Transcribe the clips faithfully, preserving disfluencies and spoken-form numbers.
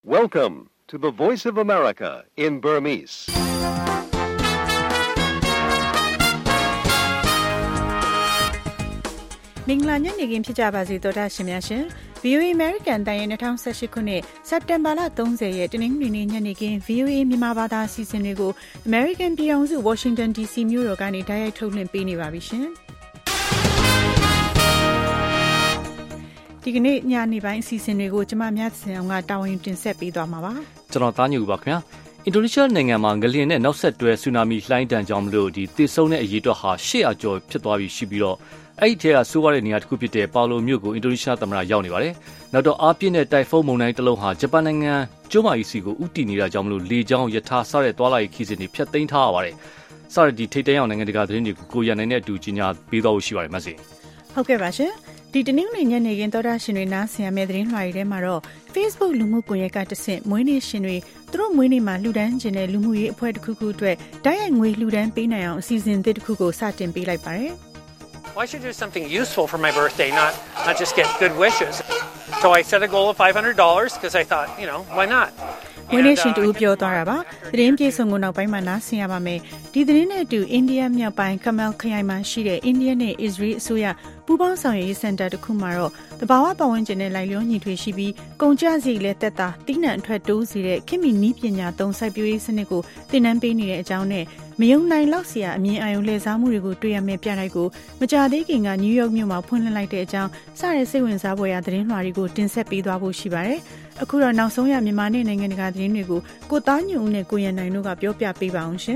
Welcome to the Voice of America in Burmese. ။မင်္ဂလာညနေခင်းဖြစ်ကြပါစေသောတာရှင်များရှင်။ ဗွီအိုအေ American တန်ရဲ့၂၀၁၈ခုနှစ်စက်တင်ဘာလ၃၀ရက်တနင်္ဂနွေနေ့ညနေခင်း ဗွီအိုအေ မြန်မာဘာသာအစီအစဉ်တွေကို American ပြည်ထောင်စု Washington ဒီ စီ မြို့တော်ကနေတိုက်ရိုက်ထုတ်လွှင့်ပေးနေပါပြီရှင်။ဒီကနေ့ညနေပိုင်းအစီအစဉ်တွေကိုကျမမြတ်စင်အောင်ကတာဝန်တင်ဆက်ပေးသွားမှာပါ။ကျွန်တော်သားညူပါခင်ဗျာ။အင်ဒိုနီးရှားနိုင်ငံမှာငလျင်နဲ့နောက်ဆက်တွဲဆူနာမီလှိုင်းတန်းကြောင့်မလို့ဒီသေဆုံးတဲ့အရေးအတွက်ဟာ၈၀၀ကျော်ဖြစ်သွားပြီရှိပြီးတော့အဲ့ဒီထဲကဆိုးရတဲ့နေရာတစ်ခုဖြစ်တဲ့ပါလိုမြို့ကိုအင်ဒိုနီးရှားသမ္မတရောက်နေပါတယ်။နောက်တော့အားပြင်းတဲ့တိုင်ဖုန်းမုန်တိုင်းတစ်လုံးဟာဂျပန်နိုင်ငံကျွန်းမကြီးစီကိုဥတီနေတာကြောင့်မလို့လေကြောင်းရထားစတဲ့တွာလာရေးခီးစဉ်တွေဖျက်သိမ်းထားရပါတယ်။စရဒီထိတ်တန့်အောင်နိုင်ငံတကာသတင်းတွေကိုကိုရန်နိုင်တဲ့အတူကြီးညာပေးသွားဖို့ရှိပါတယ်မဆီ။ဟုတ်ကဲ့ပါရှင်။ဒီတနင်္ဂနွေညနေခင်းသောတာရှင်တွေနားဆင်ရမယ့်သတင်းလွှာတွေထဲမှာတော့ Facebook လူမှုကွန်ရက်ကတဆင့်မွေးနေ့ရှင်တွေသူတို့မွေးနေ့မှာလှူဒန်းခြင်းနဲ့လူမှုရေးအဖွဲ့တစ်ခုခုအတွက်တိုက်ရိုက်ငွေလှူဒန်းပေးနိုင်အောင်အစီအစဉ်သစ်တစ်ခုကိုစတင်ပေးလိုက်ပါတယ် Well, I should do something useful for my birthday, not not just get good wishes. So I set a goal of five hundred dollars because I thought, you know, why not? ဝင်းနေရှင်တူပြောသွားတာပါသတင်းပြေဆုံးကိုနောက်ပိုင်းမှာနားဆင်ရပါမယ်ဒီသတင်းနဲ့အတူအိန္ဒိယမြောက်ပိုင်းကမဲလ်ခရိုင်မှာရှိတဲ့အိန္ဒိယနဲ့အစ္စရေးအစိုးရပူးပေါင်းဆောင်ရွက်ရေးစင်တာတစ်ခုမှာတော့တဘာဝပတ်ဝန်းကျင်နဲ့လိုက်လျောညီထွေရှိပြီးကုန်ကျစရိတ်လည်းတက်တာတိနံအထွက်တိုးစေတဲ့ခင်မီနီးပညာသုံးစိုက်ပျိုးရေးစနစ်ကိုသင်တန်းပေးနေတဲ့အကြောင်းနဲ့မယုံနိုင်လောက်စရာအမြင်အာရုံလှည့်စားမှုတွေကိုတွေ့ရမယ့်ပြတိုက်ကိုမကြာသေးခင်ကနယူးယောက်မြို့မှာဖွင့်လှစ်လိုက်တဲ့အကြောင်းစတဲ့စိတ်ဝင်စားဖွယ်ရာသတင်းလွှာတွေကိုတင်ဆက်ပေးသွားဖို့ရှိပါတယ်အခုတော့နောက်ဆုံးရမြန်မာနဲ့နိုင်ငံတကာသတင်းတွေကိုကိုသားညွန့်ဦးနဲ့ကိုရန်နိုင်တို့ကပြောပြပေးပါအောင်ရှင်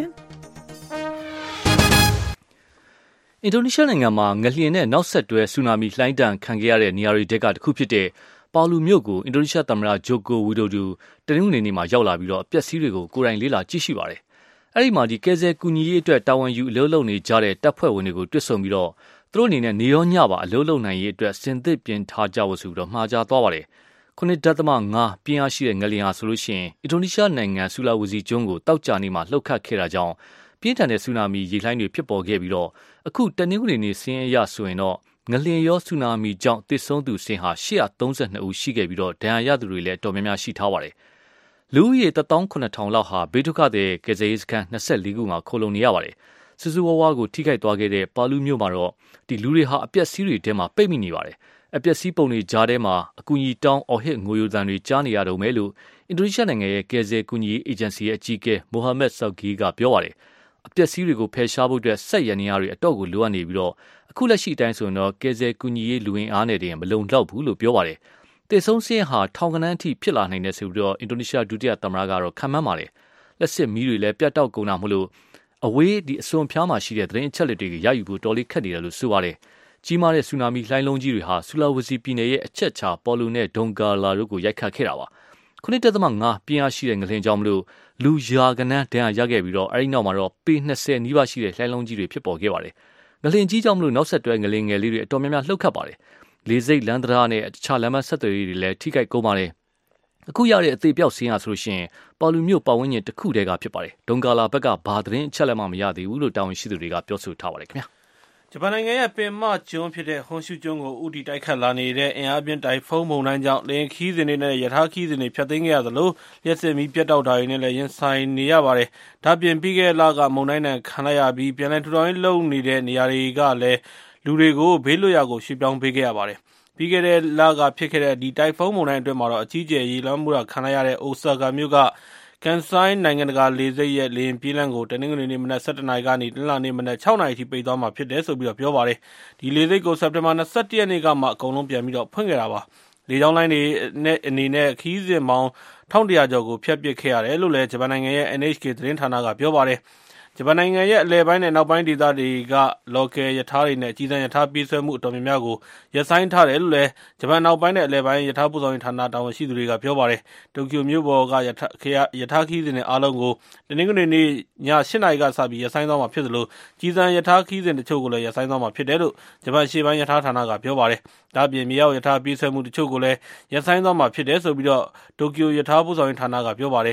အင်ဒိုနီးရှားနိုင်ငံမှာငလျင်နဲ့နောက်ဆက်တွဲဆူနာမီလှိုင်းတန်းခံခဲ့ရတဲ့နေရာတွေတဲကတစ်ခုဖြစ်တဲ့ပါလူမြို့ကိုအင်ဒိုနီးရှားသမ္မတဂျိုကိုဝီဒိုဒူတနင်္ဂနွေနေ့မှာရောက်လာပြီးတော့အပျက်စီးတွေကိုကိုယ်တိုင်လေ့လာကြည့်ရှုပါတယ်အဲ့ဒီမှာဒီကဲဆဲကူညီရေးအတွက်တာဝန်ယူအလုပ်လုပ်နေကြတဲ့တပ်ဖွဲ့ဝင်တွေကိုတွေ့ဆုံပြီးတော့သူတို့အနေနဲ့နေရောညပါအလုပ်လုပ်နိုင်ရေးအတွက်စင်သစ်ပြင်ထားကြဖို့ဆိုပြီးတော့မှာကြားသွားပါတယ်ခုနှစ်ဒသမငါးပြင်းအားရှိတဲ့ငလျင်ဟာဆိုလို့ရှိရင်အင်ဒိုနီးရှားနိုင်ငံဆူလာဝီစီကျွန်းကိုတောက်ကြနေမှာလှုပ်ခတ်ခဲ့တာကြောင့်ပြင်းထန်တဲ့ဆူနာမီရေလှိုင်းတွေဖြစ်ပေါ်ခဲ့ပြီးတော့အခုတနင်္ဂနွေနေ့ဆင်းရဲရဆိုရင်တော့ငလျင်ရောဆူနာမီကြောင့်တစ်ဆုံးသူဆင်းဟာ၈၃၂ဦးရှိခဲ့ပြီးတော့ဒဏ်ရာရသူတွေလည်းတော်များများရှိထားပါတယ်လူဦးရေတစ်သောင်းခုနှစ်ထောင်လောက်ဟာဘေးဒုက္ခတဲ့ကယ်ဆယ်ရေးစခန်း၂၄ခုမှာခိုလုံနေရပါတယ်စူးစူးဝါးဝါကိုထိခိုက်သွားခဲ့တဲ့ပါလူမြို့မှာတော့ဒီလူတွေဟာအပျက်စီးတွေထဲမှာပိတ်မိနေပါတယ်အပျက်စီးပုံတွေကြားထဲမှာအကူအညီတောင်းအော်ဟစ်ငိုယိုသံတွေကြားနေရတော့မယ်လို့အင်ဒိုနီးရှားနိုင်ငံရဲ့ကယ်ဆယ်ကူညီရေးအေဂျင်စီရဲ့အကြီးအကဲမိုဟာမက်ဆော့ဂီကပြောပါတယ်အပျက်စီးတွေကိုဖယ်ရှားဖို့အတွက်စက်ရန်နေရတွေအတော့ကိုလိုအပ်နေပြီးတော့အခုလက်ရှိအတိုင်းဆိုရင်တော့ကယ်ဆယ်ကူညီရေးလူဝင်အားနဲ့တင်မလုံလောက်ဘူးလို့ပြောပါတယ်တေဆုံးစင်းဟာထောင်ကနန်းအထိဖြစ်လာနိုင်တယ်ဆိုပြီးတော့အင်ဒိုနီးရှားဒုတိယသမ္မတကတော့ခန့်မှန်းပါတယ်လက်စစ်မီးတွေလည်းပြတ်တောက်ကုန်တာမလို့အဝေးဒီအစွန်ဖျားမှာရှိတဲ့သတင်းအချက်လက်တွေရယူဖို့တော်လေးခက်နေတယ်လို့ဆိုပါတယ်ကြီးမားတဲ့ဆူနာမီလှိုင်းလုံးကြီးတွေဟာဆူလာဝီစီပြည်နယ်ရဲ့အချက်ချာပေါ်လူနဲ့ဒုံကာလာတို့ကိုရိုက်ခတ်ခဲ့တာပါခုနှစ်တသမငါပြင်းအားရှိတဲ့ငလျင်ကြောင့်မလို့လူရာကနန်းဒဏ်ရာရခဲ့ပြီးတော့အဲဒီနောက်မှာတော့ပေ၂၀နီးပါးရှိတဲ့လှိုင်းလုံးကြီးတွေဖြစ်ပေါ်ခဲ့ပါတယ်ငလျင်ကြီးကြောင့်မလို့နောက်ဆက်တွဲငလျင်ငယ်လေးတွေအတော်များများလှုပ်ခတ်ပါတယ်လေစိတ်လန်ဒရာနဲ့အခြားလမ်းမဆက်သွယ်ရေးတွေလည်းထိခိုက်ကုန်ပါတယ်အခုရတဲ့အသေးပြောက်ဆင်းရဆိုလို့ရှိရင်ပါလူမျိုးပတ်ဝန်းကျင်တစ်ခုတည်းကဖြစ်ပါတယ်ဒုံကာလာဘက်ကဘာသတင်းအချက်လက်မှမရသေးဘူးလို့တာဝန်ရှိသူတွေကပြောဆိုထားပါတယ်ခင်ဗျာဂျပန်နိုင်ငံရဲ့ပင်မကျွန်းဖြစ်တဲ့ဟွန်ရှူကျွန်းကိုဥတီတိုက်ခတ်လာနေတဲ့အင်အားပြင်းတိုင်ဖုန်းမုန်တိုင်းကြောင့်လေယာဉ်ခီးစဉ်တွေနဲ့ရထားခီးစဉ်တွေဖျက်သိမ်းခဲ့ရသလိုလျှက်စစ်မီးပြတ်တောက်တာတွေနဲ့လည်းရင်ဆိုင်နေရပါတယ်။ဒါပြင်ပြီးခဲ့တဲ့လကမုန်တိုင်းနဲ့ခံလိုက်ရပြီးပြန်လည်ထူထောင်ရေးလုပ်နေတဲ့နေရာတွေကလည်းလူတွေကိုဘေးလွတ်ရာကိုရွှေ့ပြောင်းပေးခဲ့ရပါတယ်။ပြီးခဲ့တဲ့လကဖြစ်ခဲ့တဲ့ဒီတိုင်ဖုန်းမုန်တိုင်းအတွင်းမှာတော့အကြီးကျယ်ရေလွှမ်းမှုတာခံလိုက်ရတဲ့အိုဆာကာမြို့ကကန်ဆိုင်နိုင်ငံတကာလေဆိပ်ရဲ့လေယာဉ်ပြေးလမ်းကိုတနင်္ဂနွေနေ့မနက်၁၁နာရီကနေတနင်္လာနေ့မနက်၆နာရီထိပိတ်သွားမှာဖြစ်တယ်ဆိုပြီးတော့ပြောပါတယ်။ဒီလေဆိပ်ကိုစက်တင်ဘာ၂၁ရက်နေ့ကမှအကုန်လုံးပြန်ပြီးတော့ဖွင့်ခဲ့တာပါ။လေကြောင်းလိုင်းတွေနဲ့အနေနဲ့ခီးစဉ်ပေါင်း၁၁၀၀ကျော်ကိုဖျက်ပစ်ခဲ့ရတယ်လို့လည်းဂျပန်နိုင်ငံရဲ့ N H K သတင်းဌာနကပြောပါတယ်။ဂျပန်နိုင်ငံရဲ့အလယ်ပိုင်းနဲ့နောက်ပိုင်းဒေသတွေက local ရထားတွေနဲ့အကြီးတန်းရထားပြေးဆွဲမှုအတော်များများကိုရပ်ဆိုင်းထားတယ်လို့လည်းဂျပန်နောက်ပိုင်းနဲ့အလယ်ပိုင်းရထားပို့ဆောင်ရေးဌာနတာဝန်ရှိသူတွေကပြောပါတယ်။တိုကျိုမြို့ပေါ်ကရထားရထားခီးစဉ်တွေအားလုံးကိုတနင်္ဂနွေနေ့ည၈နာရီကစပြီးရပ်ဆိုင်းသွားမှာဖြစ်သလိုကြီးစံရထားခီးစဉ်တချို့ကိုလည်းရပ်ဆိုင်းသွားမှာဖြစ်တယ်လို့ဂျပန်ရှေ့ပိုင်းရထားဌာနကပြောပါတယ်။ဒါ့အပြင်မြေအောက်ရထားပြေးဆွဲမှုတချို့ကိုလည်းရပ်ဆိုင်းသွားမှာဖြစ်တယ်ဆိုပြီးတော့တိုကျိုရထားပို့ဆောင်ရေးဌာနကပြောပါတယ်။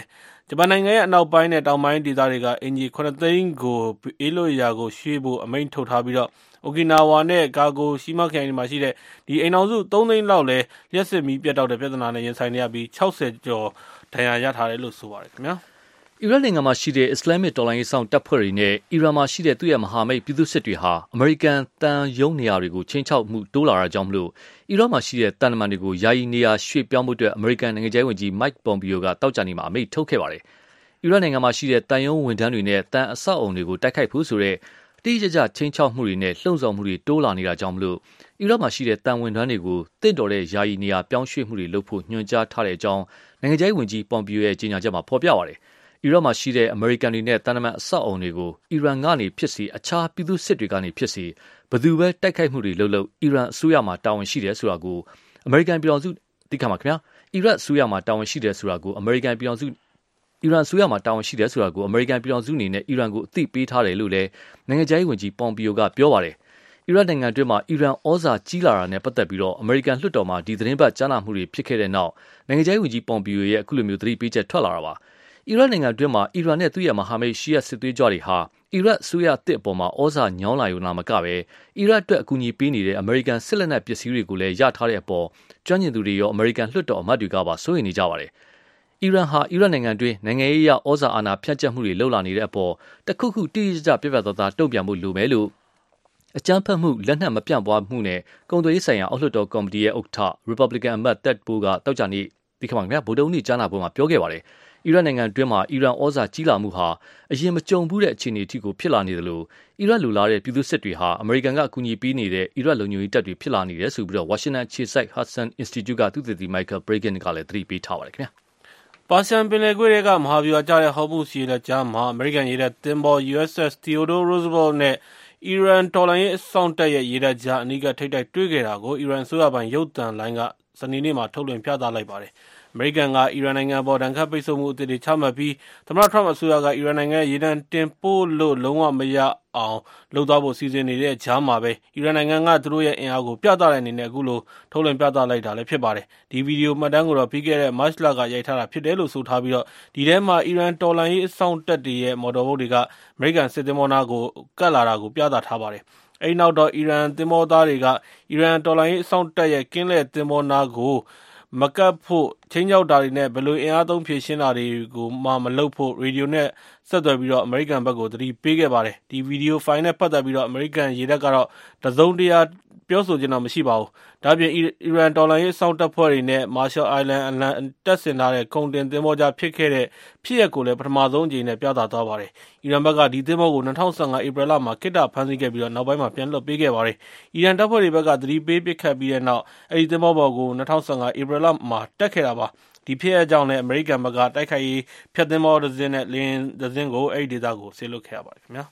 ဂျပန်နိုင်ငံရဲ့အနောက်ပိုင်းနဲ့တောင်ပိုင်းဒေသတွေကအင်ဂျီခုနှစ်သိန်းကိုအေးလွတ်ရာကိုရွှေ့ဖို့အမိန့်ထုတ်ထားပြီးတော့အိုကီနာဝါနဲ့ကာဂိုရှီမာခရိုင်တွေမှာရှိတဲ့ဒီအိမ်အောင်စုသုံးသိန်းလောက်လည်းလျှက်စစ်မီးပြတ်တောက်တဲ့ပြဿနာနဲ့ရင်ဆိုင်နေရပြီး၆၀ကျော်ဒဏ်ရာရထားတယ်လို့ဆိုပါတယ်ခင်ဗျာအီရတ်နိုင်ငံမှာရှိတဲ့အစ္စလာမစ်တော်လှန်ရေးဆောင်တပ်ဖွဲ့တွေနဲ့အီရန်မှာရှိတဲ့သူ့ရဲ့မဟာမိတ်ပြည်သူ့စစ်တွေဟာအမေရိကန်တန်ယုံနေရာတွေကိုချင်းချောက်မှုတိုးလာတာကြောင့်မလို့အီရတ်မှာရှိတဲ့တန်တမန်တွေကိုယာယီနေရာရွှေ့ပြောင်းဖို့အတွက်အမေရိကန်နိုင်ငံခြားရေးဝန်ကြီး Mike Pompeo ကတောက်ကြနေမှာအမိန့်ထုတ်ခဲ့ပါတယ်။အီရတ်နိုင်ငံမှာရှိတဲ့တန်ယုံဝန်ထမ်းတွေနဲ့တန်အဆောက်အုံတွေကိုတိုက်ခိုက်ဖို့ဆိုတဲ့တိကျကျချင်းချောက်မှုတွေနဲ့လှုံ့ဆော်မှုတွေတိုးလာနေတာကြောင့်မလို့အီရတ်မှာရှိတဲ့တန်ဝန်ထမ်းတွေကိုတင့်တော်တဲ့ယာယီနေရာပြောင်းရွှေ့မှုတွေလုပ်ဖို့ညွှန်ကြားထားတဲ့အကြောင်းနိုင်ငံခြားရေးဝန်ကြီး Pompeo ရဲ့ကြေညာချက်မှာဖော်ပြပါတယ်။အီရတ်မှာရှိတဲ့အမေရိကန်တွေနဲ့တန်တမန်အဆောက်အုံတွေကိုအီရန်ကနေဖြစ်စီအခြားပြည်သူစစ်တွေကနေဖြစ်စီဘယ်သူပဲတိုက်ခိုက်မှုတွေလုပ်လို့အီရန်အစိုးရမှာတာဝန်ရှိတယ်ဆိုတာကိုအမေရိကန်ပြည်ထောင်စုသိခါမှာခင်ဗျာအီရတ်အစိုးရမှာတာဝန်ရှိတယ်ဆိုတာကိုအမေရိကန်ပြည်ထောင်စုအီရန်အစိုးရမှာတာဝန်ရှိတယ်ဆိုတာကိုအမေရိကန်ပြည်ထောင်စုအနေနဲ့အီရန်ကိုအသိပေးထားတယ်လို့လည်းနိုင်ငံခြားရေးဝန်ကြီးပွန်ပီယိုကပြောပါတယ်အီရတ်နိုင်ငံအတွင်းမှာအီရန်ဩဇာကြီးလာတာနဲ့ပတ်သက်ပြီးတော့အမေရိကန်လွှတ်တော်မှာဒီသတင်းပတ်ကြားနာမှုတွေဖြစ်ခဲ့တဲ့နောက်နိုင်ငံခြားရေးဝန်ကြီးပွန်ပီယိုရဲ့အခုလိုမျိုးသတိပေးချက်ထွက်လာတာပါအီရတ်နိုင်ငံအတွင်းမှာအီရန်နဲ့သူ့ရဲ့မဟာမိတ်ရှီယတ်စစ်သွေးကြွတွေဟာအီရတ်အစိုးရအသစ်အပေါ်မှာဩဇာညောင်းလာရုံနဲ့မကပဲအီရတ်အတွက်အကူအညီပေးနေတဲ့အမေရိကန်စစ်လက်နက်ပစ္စည်းတွေကိုလည်းရထားတဲ့အပေါ်ကျွမ်းကျင်သူတွေရောအမေရိကန်လွှတ်တော်အမတ်တွေကပါစိုးရိမ်နေကြပါတယ်။အီရန်ဟာအီရတ်နိုင်ငံတွင်းနိုင်ငံရေးအရဩဇာအာဏာဖြန့်ကျက်မှုတွေလှုပ်လာနေတဲ့အပေါ်တခုခုတိကျကျပြပြသားသားတုံ့ပြန်မှုလိုမယ်လို့အကြမ်းဖက်မှုလက်နက်မပြန့်ပွားမှုနဲ့ကုန်သွယ်ရေးဆိုင်ရာအောက်လွှတ်တော်ကော်မတီရဲ့ဥက္ကဋ္ဌ Republican အမတ် Ted Poe ကတောက်ကြနေဒီခါမှာဗိုလ်တုံးနေ့ကြားနာပွဲမှာပြောခဲ့ပါတယ်။အီရတ်နိုင်ငံအတွင်းမှာအီရန်ဩဇာကြီးလာမှုဟာအရင်မကြုံဘူးတဲ့အခြေအနေအထိကိုဖြစ်လာနေတယ်လို့အီရတ်လူလာတဲ့ပြည်သူစစ်တွေဟာအမေရိကန်ကအကူအညီပေးနေတဲ့အီရတ်လုံခြုံရေးတပ်တွေဖြစ်လာနေတယ်ဆိုပြီးတော့ဝါရှင်တန်အခြေစိုက် Hudson Institute ကသုတေသီ Michael Bregan ကလည်းသတိပေးထားပါတယ်ခင်ဗျာ။ပါရှန်ပင်လယ်ကွေ့တွေကမဟာဗျူဟာကျတဲ့ဟော်မုစ်ရေလက်ကြားမှာအမေရိကန်ရေတပ်သင်္ဘော ယူ အက်စ် အက်စ် Theodore Roosevelt နဲ့အီရန်တော်လှန်ရေးအစောင့်တပ်ရဲ့ရေတပ်ကြားအနီးကထိပ်တိုက်တွေ့ခဲ့တာကိုအီရန်အစိုးရပိုင်ရုပ်သံလိုင်းကစနေနေ့မှာထုတ်လွှင့်ပြသလိုက်ပါတယ်။အမေရိကန်ကအီရန်နိုင်ငံပေါ်ဒဏ်ခတ်ပိတ်ဆို့မှုအသစ်တွေချမှတ်ပြီးသမ္မတထရမ့်အစိုးရကအီရန်နိုင်ငံရဲ့ရေနံတင်ပို့လို့လုံးဝမရအောင်လုပ်သွားဖို့စီစဉ်နေတဲ့ကြားမှာပဲအီရန်နိုင်ငံကသူတို့ရဲ့အင်အားကိုပြသတဲ့အနေနဲ့အခုလိုထုတ်လွှင့်ပြသလိုက်တာလည်းဖြစ်ပါတယ်။ဒီဗီဒီယိုမှတ်တမ်းကိုတော့ပြီးခဲ့တဲ့မတ်လကရိုက်ထားတာဖြစ်တယ်လို့ဆိုထားပြီးတော့ဒီထဲမှာအီရန်တော်လှန်ရေးအစောင့်တပ်တွေရဲ့မော်တော်ဘုတ်တွေကအမေရိကန်စစ်သင်္ဘောနာကိုကတ်လာတာကိုပြသထားပါတယ်။အဲဒီနောက်တော့အီရန်သင်္ဘောသားတွေကအီရန်တော်လှန်ရေးအစောင့်တပ်ရဲ့ကင်းလှည့်သင်္ဘောနာကိုမကတ်ဖို့ချင်းကြောက်တာတွေနဲ့ဘယ်လိုအင်အားသုံးဖြည့်ရှင်းတာတွေကိုမှမလုပ်ဖို့ရေဒီယိုနဲ့ဆက်သွယ်ပြီးတော့အမေရိကန်ဘက်ကိုသတိပေးခဲ့ပါတယ်ဒီဗီဒီယိုဖိုင်နဲ့ပတ်သက်ပြီးတော့အမေရိကန်ရေတပ်ကတော့တစုံတရာပြောဆိုခြင်းတော့မရှိပါဘူးဒါ့အပြင်အီရန်တော်လှန်ရေးစောင့်တပ်ဖွဲ့တွေနဲ့မာရှယ်အိုင်လန်အလံတပ်ဆင်ထားတဲ့ကုန်တင်သင်္ဘောကြားဖြစ်ခဲ့တဲ့ဖြစ်ရပ်ကိုလည်းပထမဆုံးအကြိမ်နဲ့ပြသသွားပါတယ်အီရန်ဘက်ကဒီသင်္ဘောကို၂၀၁၅ဧပြီလမှာကိတ္တဖမ်းဆီးခဲ့ပြီးတော့နောက်ပိုင်းမှာပြန်လွှတ်ပေးခဲ့ပါတယ်အီရန်တပ်ဖွဲ့တွေဘက်ကသတိပေးပစ်ခတ်ပြီးတဲ့နောက်အဲဒီသင်္ဘောပေါ်ကို၂၀၁၅ဧပြီလမှာတက်ခဲ့တာပါဒီဖြစ်ရပ်ကြောင့်လည်းအမေရိကန်ဘက်ကတိုက်ခိုက်ရေးဖျက်သင်္ဘောတစ်စင်းနဲ့လင်းတစ်စင်းကိုအဲဒီဒေသကိုဆေးလွတ်ခဲ့ရပါတယ်ခင်ဗျာ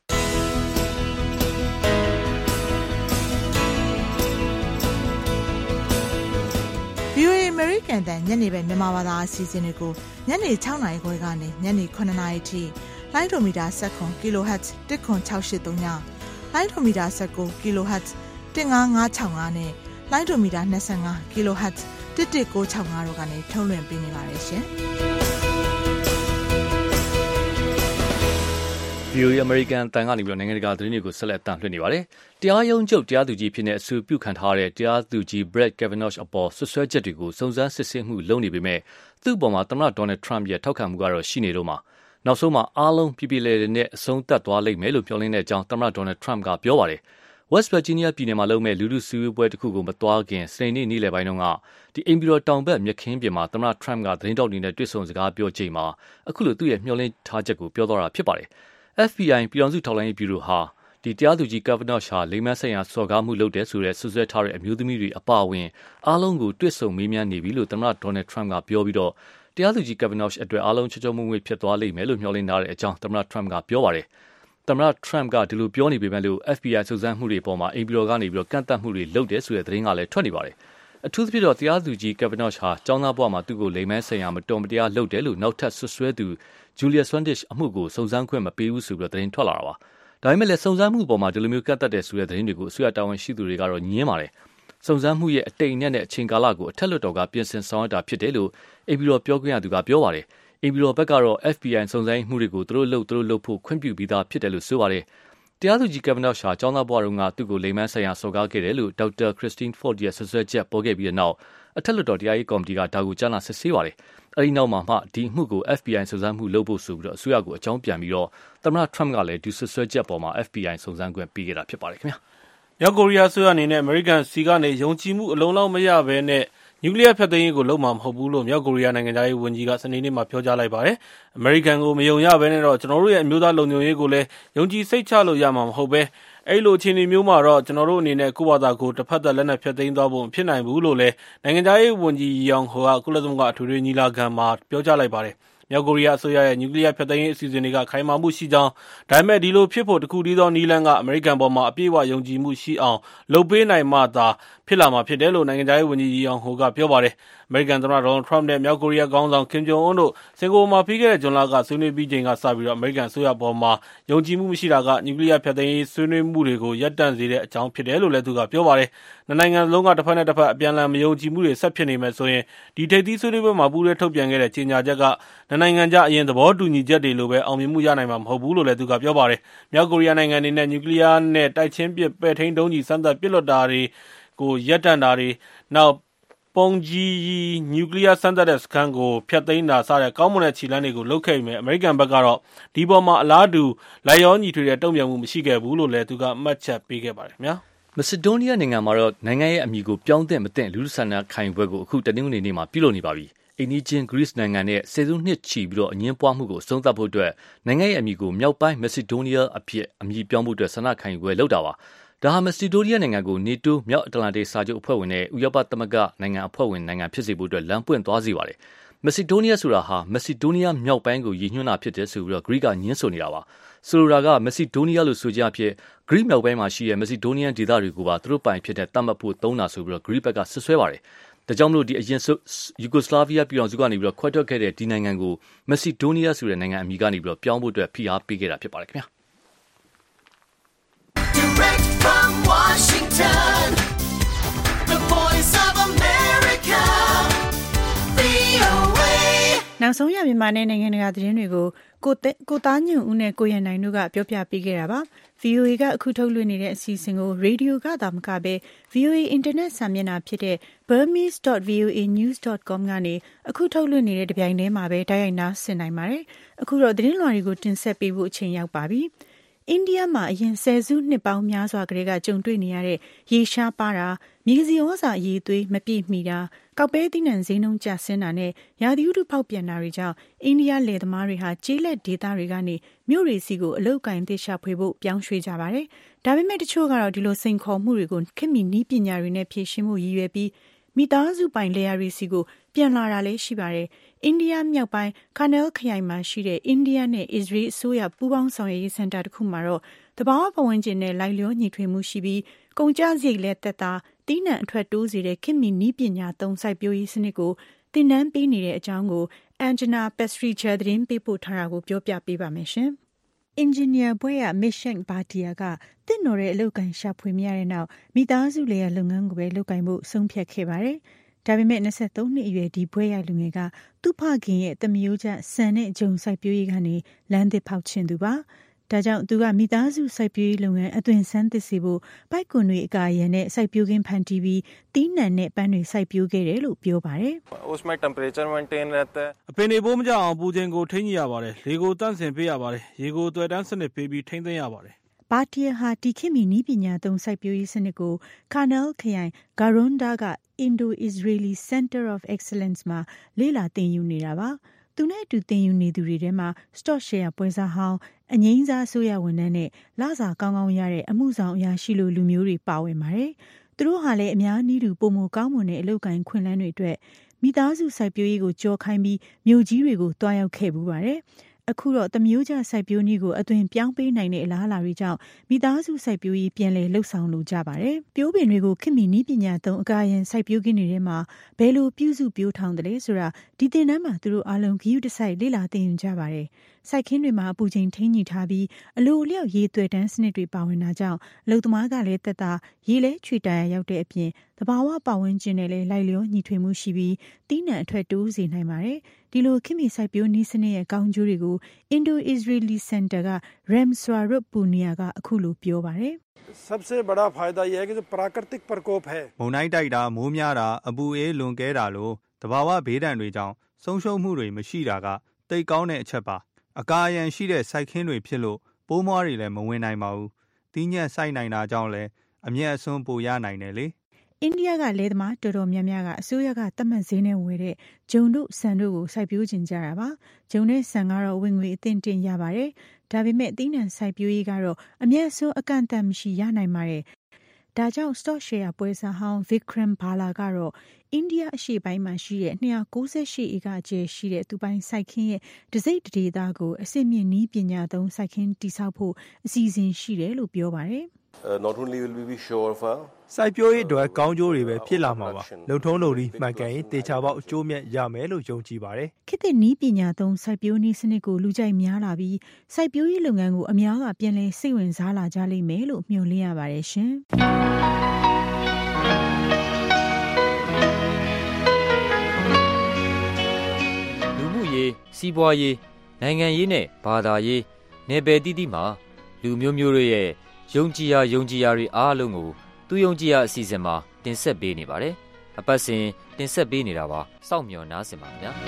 ဗီအိုအေ American တန်ညနေပဲမြန်မာဘာသာအစီအစဉ်တွေကိုညနေ၆နာရီခွဲကနေညနေ၇နာရီထိလိုင်းဒိုမီတာ၁၇ kHz တစ်ခွန်၆၈၃ညလိုင်းဒိုမီတာ၁၉ kHz တစ်၅၅၆၅နဲ့လိုင်းဒိုမီတာ၂၅ kHz တစ်တစ်၉၆၅တို့ကနေထုတ်လွှင့်ပေးနေပါတယ်ရှင်။ဗီအိုအေ American တန်ကနေပြီးတော့နိုင်ငံတကာသတင်းတွေကိုဆက်လက်တင်ပြနေပါတယ်။တရားရုံးချုပ်တရားသူကြီးဖြစ်တဲ့အဆိုပြုခံထားတဲ့တရားသူကြီး Brett Kavanaugh အပေါ်ဆွဆွဲချက်တွေကိုစုံစမ်းစစ်ဆေးမှုလုပ်နေပေမဲ့သူ့အပေါ်မှာသမ္မတ Donald Trump ရဲ့ထောက်ခံမှုကတော့ရှိနေတော့မှာနောက်ဆုံးမှာအားလုံးပြည်ပြည်လည်နဲ့အဆုံးသတ်သွားလိမ့်မယ်လို့ပြောလင်းတဲ့အကြောင်းသမ္မတ Donald Trump ကပြောပါတယ်။ West Virginia ပြည်နယ်မှာလုပ်မဲ့လူထုစုဝေးပွဲတစ်ခုကိုမသွားခင်စနေနေ့နေ့လယ်ပိုင်းတုန်းကဒီအိမ်ပြည်တော်တောင်ဘက်မြက်ခင်းပြင်မှာသမ္မတ Trump ကသတင်းတောက်တွေနဲ့တွေ့ဆုံစကားပြောချိန်မှာအခုလိုသူ့ရဲ့မျှော်လင့်ထားချက်ကိုပြောသွားတာဖြစ်ပါတယ်။ F B I ပြည်ထောင်စုထောက်လှမ်းရေးဗျူရိုဟာဒီတရားသူကြီး Kavanaugh ဟာလိမ်မဆိုင်ရာစော်ကားမှုလုပ်တဲ့ဆိုတဲ့ဆွဆွဲထားတဲ့အမျိုးသမီးတွေအပါအဝင်အားလုံးကိုတွေ့ဆုံမေးမြန်းနေပြီလို့သမ္မတ Donald Trump ကပြောပြီးတော့တရားသူကြီး Kavanaugh အတွက်အားလုံးချောချောမွေ့မွေ့ဖြစ်သွားလိမ့်မယ်လို့မျှော်လင့်ထားတဲ့အကြောင်းသမ္မတ Trump ကပြောပါတယ်။သမ္မတ Trump ကဒီလိုပြောနေပေမဲ့လို့ F B I စုံစမ်းမှုတွေပေါ်မှာအိမ်ပြည်တော်ကနေပြီးတော့ကန့်သတ်မှုတွေလုပ်တယ်ဆိုတဲ့သတင်းကလည်းထွက်နေပါတယ်။အထူးသဖြင့်တော့တရားသူကြီး Kavanaugh ဟာကျောင်းသားဘဝမှာသူ့ကိုလိမ်မဆိုင်ရာမတော်မတရားလုပ်တယ်လို့နောက်ထပ်ဆွဆွဲသူ Julia Swedish အမှုကိုစုံစမ်းခွင့်မပေးဘူးဆိုပြီးတော့သတင်းထွက်လာတာပါ။ဒါပေမဲ့လည်းစုံစမ်းမှုပေါ်မှာဒီလိုမျိုးကန့်သတ်တဲ့ဆိုတဲ့သတင်းတွေကိုအစိုးရတာဝန်ရှိသူတွေကတော့ညင်းပါတယ်။စုံစမ်းမှုရဲ့အတိမ်အနက်နဲ့အချိန်ကာလကိုအထက်လွှတ်တော်ကပြင်ဆင်ဆောင်ရွက်တာဖြစ်တယ်လို့အိမ်ပြည်တော်ပြောခွင့်ရသူကပြောပါတယ်။အိမ်ပြည်တော်ဘက်ကတော့ F B I စုံစမ်းမှုတွေကိုသူတို့လုပ်သူတို့လုပ်ဖို့ခွင့်ပြုပြီးသားဖြစ်တယ်လို့ဆိုပါတယ်။တရားသူကြီးကဗနာရှာကျောင်းသားဘွားတို့ကသူ့ကိုလိမ်မန်းဆိုင်ရာစော်ကားခဲ့တယ်လို့ဒေါက်တာခရစ်စတင်းဖော့ဒ်ရဲ့ဆွဆွဲချက်ပေါ်ခဲ့ပြီးတဲ့နောက်အထက်လွှတ်တော်တရားရေးကော်မတီကဒါကိုကြားနာစစ်ဆေးပါတယ်။အဲဒီနောက်မှာမှဒီအမှုကို F B I စုံစမ်းမှုလုပ်ဖို့ဆိုပြီးတော့အစိုးရကိုအကြောင်းပြန်ပြီးတော့သမ္မတထရမ့်ကလည်းဒီဆွဆွဲချက်ပေါ်မှာ F B I စုံစမ်းခွင့်ပေးခဲ့တာဖြစ်ပါတယ်ခင်ဗျာ။မြောက်ကိုရီးယားဆိုရအနေနဲ့အမေရိကန်စီကနေယုံကြည်မှုအလုံးလောက်မရဘဲနဲ့နျူကလ িয়ার ဖျက်သိမ်းရေးကိုလုပ်မှာမဟုတ်ဘူးလို့မြောက်ကိုရီးယားနိုင်ငံသားရေးဝန်ကြီးကစနေနေ့မှာပြောကြားလိုက်ပါတယ်။အမေရိကန်ကိုမယုံရဘဲနဲ့တော့ကျွန်တော်တို့ရဲ့အမျိုးသားလုံခြုံရေးကိုလည်းယုံကြည်စိတ်ချလို့ရမှာမဟုတ်ပဲအဲ့လိုအခြေအနေမျိုးမှာတော့ကျွန်တော်တို့အနေနဲ့ကိုယ့်ဘာသာကိုတစ်ဖက်သက်လက်နက်ဖျက်သိမ်းသွားဖို့ဖြစ်နိုင်ဘူးလို့လည်းနိုင်ငံသားရေးဝန်ကြီးယောင်ဟိုကကုလသမဂ္ဂအထွေထွေညီလာခံမှာပြောကြားလိုက်ပါတယ်။မြောက်ကိုရီးယားအစိုးရရဲ့နျူကလ িয়ার ဖျက်သိမ်းရေးအစီအစဉ်တွေကခိုင်မာမှုရှိကြောင်းဒါပေမဲ့ဒီလိုဖြစ်ဖို့တခုတည်းသောနီလန်းကအမေရိကန်ပေါ်မှာအပြည့်အဝယုံကြည်မှုရှိအောင်လုပ်ပေးနိုင်မှသာဖြစ်လာမှာဖြစ်တယ်လို့နိုင်ငံသားရေးဝန်ကြီးယောင်ဟိုကပြောပါတယ်။အမေရိကန်သမ္မတဒေါ်နယ်ထရမ့်နဲ့မြောက်ကိုရီးယားခေါင်းဆောင်ကင်ဂျုံအွန်းတို့စင်ကာပူမှာပြီးခဲ့တဲ့ဇွန်လကဆွေးနွေးပြီးချိန်ကစပြီးတော့အမေရိကန်အစိုးရပေါ်မှာယုံကြည်မှုမရှိတာကနျူကလ িয়ার ဖျက်သိမ်းရေးဆွေးနွေးမှုတွေကိုရပ်တန့်စေတဲ့အကြောင်းဖြစ်တယ်လို့လည်းသူကပြောပါတယ်။နှစ်နိုင်ငံလုံးကတစ်ဖက်နဲ့တစ်ဖက်အပြန်အလှန်မယုံကြည်မှုတွေဆက်ဖြစ်နေမယ်ဆိုရင်ဒီထိပ်သီးဆွေးနွေးပွဲမှာပူးတွဲထုတ်ပြန်ခဲ့တဲ့ကြေညာချက်ကနှစ်နိုင်ငံကြားအရင်သဘောတူညီချက်တွေလိုပဲအောင်မြင်မှုရနိုင်မှာမဟုတ်ဘူးလို့လည်းသူကပြောပါတယ်။မြောက်ကိုရီးယားနိုင်ငံအနေနဲ့နျူကလ িয়ার နဲ့တိုက်ချင်းပစ်ပဲ့ထိန်းဒုံးကျည်စမ်းသပ်ပစ်လွှတ်တာတွေကိုရပ်တန့်တာတွေနောက်ပုံကြီးနျူကလ িয়ার စမ်းသပ်တဲ့စခန်းကိုဖျက်သိမ်းတာစတဲ့ကောင်းမွန်တဲ့ခြေလှမ်းတွေကိုလုပ်ခဲ့ပြီးအမေရိကန်ဘက်ကတော့ဒီပေါ်မှာအလားတူလိုက်ရောညီထွေတဲ့တုံ့ပြန်မှုမရှိခဲ့ဘူးလို့လည်းသူကအမှတ်ချက်ပေးခဲ့ပါတယ်ခင်ဗျာမက်ဆီဒိုးနီးယားနိုင်ငံမှာတော့နိုင်ငံရဲ့အမည်ကိုပြောင်းသင့်မသင့်လူလူဆန္ဒခိုင်ပွဲကိုအခုတနင်္ဂနွေနေ့မှာပြုလုပ်နေပါပြီ။အိန္ဒိချင်း Greece နိုင်ငံနဲ့ဆယ်စုနှစ်ချီပြီးတော့အငင်းပွားမှုကိုအဆုံးသတ်ဖို့အတွက်နိုင်ငံရဲ့အမည်ကိုမြောက်ပိုင်းမက်ဆီဒိုးနီးယားအဖြစ်အမည်ပြောင်းဖို့အတွက်ဆန္ဒခိုင်ပွဲလုပ်တာပါ။ဒါဟာမက်ဆီဒိုးနီးယားနိုင်ငံကိုနေတိုးမြောက်အတ္တလန္တိတ်စာချုပ်အဖွဲ့ဝင်နဲ့ဥရောပသမဂ္ဂနိုင်ငံအဖွဲ့ဝင်နိုင်ငံဖြစ်စေဖို့အတွက်လမ်းပွင့်သွားစေပါတယ်။မက်ဆီဒိုးနီးယားဆိုတာဟာမက်ဆီဒိုးနီးယားမြောက်ပိုင်းကိုရည်ညွှန်းတာဖြစ်တယ်ဆိုပြီးတော့ Greece ကညင်းဆိုနေတာပါ။ဆိုလိုတာကမက်ဆီဒိုးနီးယားလို့ဆိုကြအဖြစ် Greece မြောက်ပိုင်းမှာရှိတဲ့မက်ဆီဒိုးနီးယားဒေသတွေကိုပါသူတို့ပိုင်ဖြစ်တဲ့တတ်မှတ်ဖို့သုံးတာဆိုပြီးတော့ Greece ဘက်ကဆွဆွဲပါတယ်။ဒါကြောင့်မလို့ဒီအရင်ယူဂိုစလာဗီးယားပြည်ထောင်စုကနေပြီးတော့ခွဲထွက်ခဲ့တဲ့ဒီနိုင်ငံကိုမက်ဆီဒိုးနီးယားဆိုတဲ့နိုင်ငံအမည်ကနေပြီးတော့ပြောင်းဖို့အတွက်ဖိအားပေးခဲ့တာဖြစ်ပါတယ်ခင်ဗျာ။ Direct from Washington, the voice of America, V O A နောက်ဆုံးရမြန်မာနဲ့နိုင်ငံတကာသတင်းတွေကိုကိုကိုသားညွန့်ဦးနဲ့ကိုရန်နိုင်တို့ကပြောပြပေးခဲ့တာပါ။ V O A ကအခုထုတ်လွှင့်နေတဲ့အစီအစဉ်ကိုရေဒီယိုကသာမကပဲ V O A အင်တာနက်စာမျက်နှာဖြစ်တဲ့ burmese dot v o a news dot com ကနေအခုထုတ်လွှင့်နေတဲ့တပြိုင်တည်းမှာပဲတိုက်ရိုက်နားဆင်နိုင်ပါတယ်။အခုတော့သတင်းလွှာတွေကိုတင်ဆက်ပေးဖို့အချိန်ရောက်ပါပြီ။အိန္ဒိယမှာအရင်ဆယ်စုနှစ်ပေါင်းများစွာကတည်းကကြုံတွေ့နေရတဲ့ရေရှားပါတာ၊မြေကစီဩဇာအရည်အသွေးမပြည့်မီတာ၊ကောက်ပဲသီးနှံဈေးနှုန်းကျဆင်းတာနဲ့ရာသီဥတုဖောက်ပြန်တာတွေကြောင့်အိန္ဒိယလယ်သမားတွေဟာကျေးလက်ဒေသတွေကနေမြို့တွေစီကိုအလုပ်ကိုင်သစ်ရှာဖွေဖို့ပြောင်းရွှေ့ကြပါတယ်။ဒါပေမဲ့တချို့ကတော့ဒီလိုစိန်ခေါ်မှုတွေကိုခေတ်မီနည်းပညာတွေနဲ့ဖြေရှင်းမှုရည်ရွယ်ပြီးမိသားစုပိုင်လယ်ယာတွေစီကိုပြန်လာတာလည်းရှိပါတယ်။အိန္ဒိယမြောက်ပိုင်းကာနယ်ခရိုင်မှာရှိတဲ့အိန္ဒိယနဲ့အစ္စရေးအစိုးရပူးပေါင်းဆောင်ရွက်ရေးစင်တာတစ်ခုမှာတော့တဘာဝပတ်ဝန်းကျင်နဲ့လိုက်လျောညီထွေမှုရှိပြီးကုန်ကျစရိတ်လည်းသက်သာတီးနှံအထွက်တိုးစေတဲ့ခေတ်မီနည်းပညာသုံးစိုက်ပျိုးရေးစနစ်ကိုသင်တန်းပေးနေတဲ့အကြောင်းကိုအန်ဂျနာပက်စထရီချာသတင်းပေးပို့ထားတာကိုပြောပြပေးပါမယ်ရှင်။အင်ဂျင်နီယာဘွဲ့ရမစ်ရှန့်ဘာတီယာကတင့်တော်တဲ့အလုပ်ကိုင်ရှာဖွေမရတဲ့နောက်မိသားစုလယ်ယာလုပ်ငန်းကိုပဲလုပ်ကိုင်ဖို့ဆုံးဖြတ်ခဲ့ပါတယ်။ဒါပေမဲ့နှစ်သုံးနှစ်အရွယ်ဒီဘွဲ့ရလူငယ်ကသူ့ဖခင်ရဲ့တမျိုးကျဆန်နဲ့ဂျုံစိုက်ပျိုးရေးကနေလမ်းသစ်ဖောက်ချင်သူပါ။ဒါကြောင့်သူကမိသားစုစိုက်ပျိုးရေးလုပ်ငန်းအသွင်ဆန်းသစ်စေဖို့ပိုက်ကွန်တွေအကာအရံနဲ့စိုက်ပျိုးခင်းဖန်တီးပြီးတီးနှံနဲ့ပန်းတွေစိုက်ပျိုးခဲ့တယ်လို့ပြောပါတယ်။ उसमें temperature maintain रहता है အပင်တွေပိုးမကြအောင်ပူချိန်ကိုထိန်းညှိရပါတယ်။လေကိုတန့်စင်ပေးရပါတယ်။ရေကိုတွေ့တန်းစနစ်ပေးပြီးထိန်းသိမ်းရပါတယ်။ဘာတီယာဟာတီခေမီနီးပညာသုံးစိုက်ပျိုးရေးစနစ်ကိုကာနယ်ခရိုင်ဂါရွန်ဒါက Indo-Israeli Center of Excellence မှာလေ့လာသင်ယူနေတာပါ။သူနဲ့အတူသင်ယူနေသူတွေထဲမှာ Stock Share ပွဲစားဟောင်းအငိမ့်စားအစိုးရဝန်ထမ်းနဲ့လစာကောင်းကောင်းရတဲ့အမှုဆောင်အရာရှိလိုလူမျိုးတွေပါဝင်ပါတယ်။သူတို့ဟာလည်းအများနည်းတူပုံမကောင်းမွန်တဲ့အလုပ်ကိုင်ခွင့်လန်းတွေအတွက်မိသားစုစိုက်ပျိုးရေးကိုကြော်ခိုင်းပြီးမြို့ကြီးတွေကိုတွားရောက်ခဲ့ပူပါတယ်။အခုတော့တမျိုးကြစိုက်ပျိုးနည်းကိုအသွင်ပြောင်းပေးနိုင်တဲ့အလားအလာတွေကြောင့်မိသားစုစိုက်ပျိုးရေးပြန်လည်လှုပ်ဆောင်လိုကြပါတယ်။ပျိုးပင်တွေကိုခင်မီနည်းပညာသုံးအကာအရံစိုက်ပျိုးခင်းတွေထဲမှာဘယ်လိုပြုစုပျိုးထောင်တယ်လဲဆိုတာဒီသင်တန်းမှာသူတို့အားလုံးဂရုတစိုက်လေ့လာသင်ယူကြပါတယ်။စိုက်ခင်းတွေမှာအပူချိန်ထိန်းညှိထားပြီးအလိုအလျောက်ရေသွဲတန်းစနစ်တွေပါဝင်တာကြောင့်အလုပ်သမားကလည်းသက်သာရေလဲချွေတန်ရရောက်တဲ့အပြင်သဘာဝပတ်ဝန်းကျင်နဲ့လည်းလိုက်လျောညီထွေမှုရှိပြီးတီးနှံအထွက်တိုးစေနိုင်ပါတယ်။ဒီလိုခင်မီစိုက်ပျိုးနည်းစနစ်ရဲ့ကောင်းကျိုးတွေကို Indo-Israeli Center က Ramswarut Punia ကအခုလိုပြောပါတယ်။ सबसे बड़ा फायदा यह है कि जो प्राकृतिक प्रकोप है မုန်တိုင်းတိုက်တာမိုးများတာအပူအေးလွန်ကဲတာလို့တဘာဝဘေးဒဏ်တွေကြောင့်ဆုံးရှုံးမှုတွေမရှိတာကတိတ်ကောင်းတဲ့အချက်ပါအကာအရံရှိတဲ့စိုက်ခင်းတွေဖြစ်လို့ပိုးမွားတွေလည်းမဝင်နိုင်ပါဘူးတီးညက်စိုက်နိုင်တာကြောင့်လည်းအမျက်အစွန်းပိုရနိုင်တယ်လေအိန္ဒိယကလယ်သမားတော်တော်များများကအစိုးရကသတ်မှတ်ဈေးနဲ့ဝယ်တဲ့ဂျုံတို့ဆန်တို့ကိုစိုက်ပျိုးကျင်ကြတာပါဂျုံနဲ့ဆန်ကတော့ဝင်ငွေအသင့်တင်ရပါတယ်ဒါပေမဲ့အသီးနှံစိုက်ပျိုးရေးကတော့အမျက်အစွန်းအကန့်အသတ်မရှိရနိုင်ပါတယ်ဒါကြောင့် stock share ပွဲစားဟောင်း Vikram Bala ကတော့အိန္ဒိယအရှေ့ပိုင်းမှာရှိတဲ့two hundred ninety-eightဧကကျယ်ရှိတဲ့သူပိုင်စိုက်ခင်းရဲ့တစိမ့်တဒေသကိုအစစ်မြင့်နည်းပညာသုံးစိုက်ခင်းတည်ဆောက်ဖို့အစီအစဉ်ရှိတယ်လို့ပြောပါတယ် Uh, not only will we be sure of our စိုက်ပျိုးရေးအတွက်ကောင်းကျိုးတွေပဲဖြစ်လာမှာပါလုံထုံးလုံပြီးမှန်ကန်ရင်တေချာပေါက်အကျိုးမြတ်ရမယ်လို့ယုံကြည်ပါတယ်ခေတ်သစ်နည်းပညာသုံးစိုက်ပျိုးနည်းစနစ်ကိုလူကြိုက်များလာပြီးစိုက်ပျိုးရေးလုပ်ငန်းကိုအများကပြန်လည်စိတ်ဝင်စားလာကြလိမ့်မယ်လို့မျှော်လင့်ရပါတယ်ရှင်လူမှုရေးစီးပွားရေးနိုင်ငံရေးနဲ့ဘာသာရေးနယ်ပယ်တည်တည်မှာလူမျိုးမျိုးတွေရဲ့ယုံကြည်ရာယုံကြည်ရာတွေအားလုံးကိုသူယုံကြည်ရာအစီအစဉ်မှာတင်ဆက်ပေးနေပါတယ်။အပတ်စဉ်တင်ဆက်ပေးနေတာပါ။စောင့်မျှော်နားဆင်ပါခင်ဗျာ။